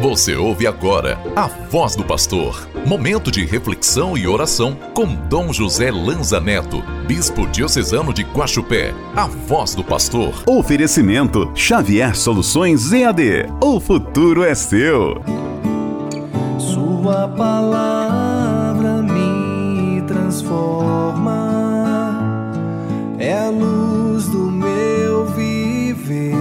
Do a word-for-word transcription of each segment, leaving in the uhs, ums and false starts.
Você ouve agora a Voz do Pastor. Momento de reflexão e oração com Dom José Lanza Neto, Bispo Diocesano de Guaxupé. A Voz do Pastor. Oferecimento Xavier Soluções E A D. O futuro é seu. Sua palavra me transforma, é a luz do meu viver.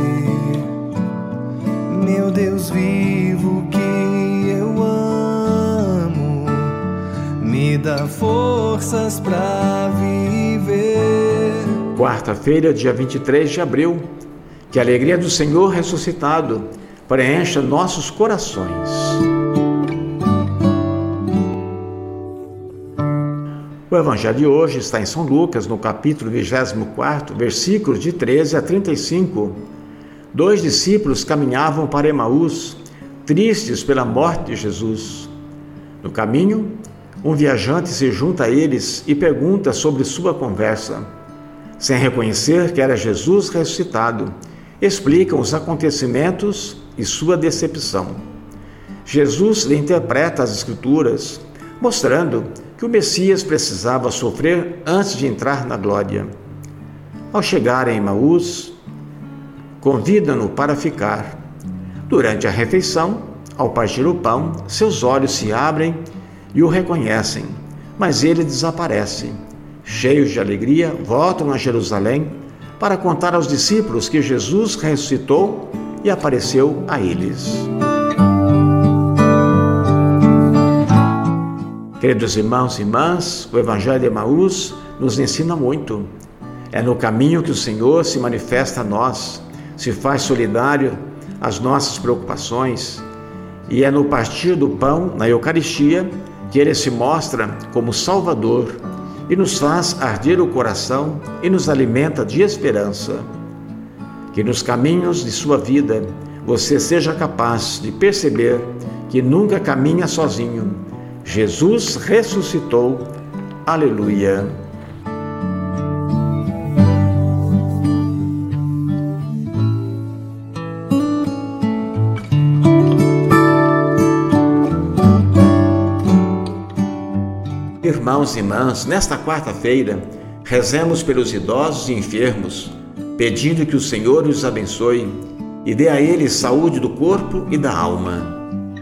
Meu Deus vivo que eu amo, me dá forças pra viver. Quarta-feira, dia vinte e três de abril, que a alegria do Senhor ressuscitado preencha nossos corações. O Evangelho de hoje está em São Lucas, no capítulo vigésimo quarto, versículos de treze a trinta e cinco. Dois discípulos caminhavam para Emaús, tristes pela morte de Jesus. No caminho, um viajante se junta a eles e pergunta sobre sua conversa. Sem reconhecer que era Jesus ressuscitado, explicam os acontecimentos e sua decepção. Jesus lhe interpreta as Escrituras, mostrando que o Messias precisava sofrer antes de entrar na glória. Ao chegar em Emaús, convidam-no para ficar. Durante a refeição, ao partir o pão, seus olhos se abrem e o reconhecem, mas ele desaparece. Cheios de alegria, voltam a Jerusalém para contar aos discípulos que Jesus ressuscitou e apareceu a eles. Queridos irmãos e irmãs, o Evangelho de Emaús nos ensina muito. É no caminho que o Senhor se manifesta a nós, se faz solidário às nossas preocupações, e é no partir do pão, na Eucaristia, que Ele se mostra como Salvador e nos faz arder o coração e nos alimenta de esperança. Que nos caminhos de sua vida você seja capaz de perceber que nunca caminha sozinho. Jesus ressuscitou. Aleluia. Irmãos e irmãs, nesta quarta-feira, rezemos pelos idosos e enfermos, pedindo que o Senhor os abençoe e dê a eles saúde do corpo e da alma.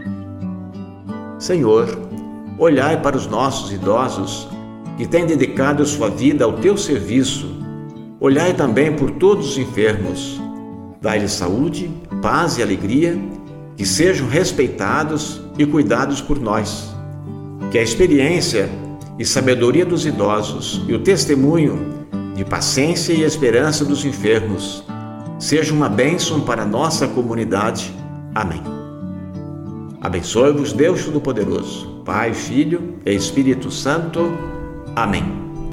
Senhor, olhai para os nossos idosos que têm dedicado sua vida ao teu serviço. Olhai também por todos os enfermos. Dai-lhes saúde, paz e alegria, que sejam respeitados e cuidados por nós. Que a experiência e sabedoria dos idosos e o testemunho de paciência e esperança dos enfermos seja uma bênção para a nossa comunidade. Amém. Abençoe-vos Deus Todo-Poderoso, Pai, Filho e Espírito Santo. Amém.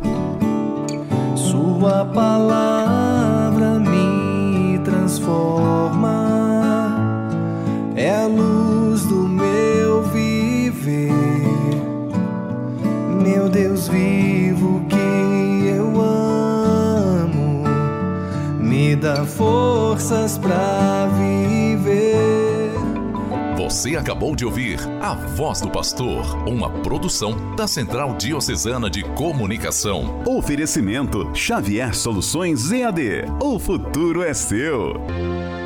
Sua palavra me transforma, é a luz do meu viver. Meu Deus vivo que eu amo, me dá forças pra viver. Você acabou de ouvir A Voz do Pastor, uma produção da Central Diocesana de Comunicação. Oferecimento Xavier Soluções E A D. O futuro é seu.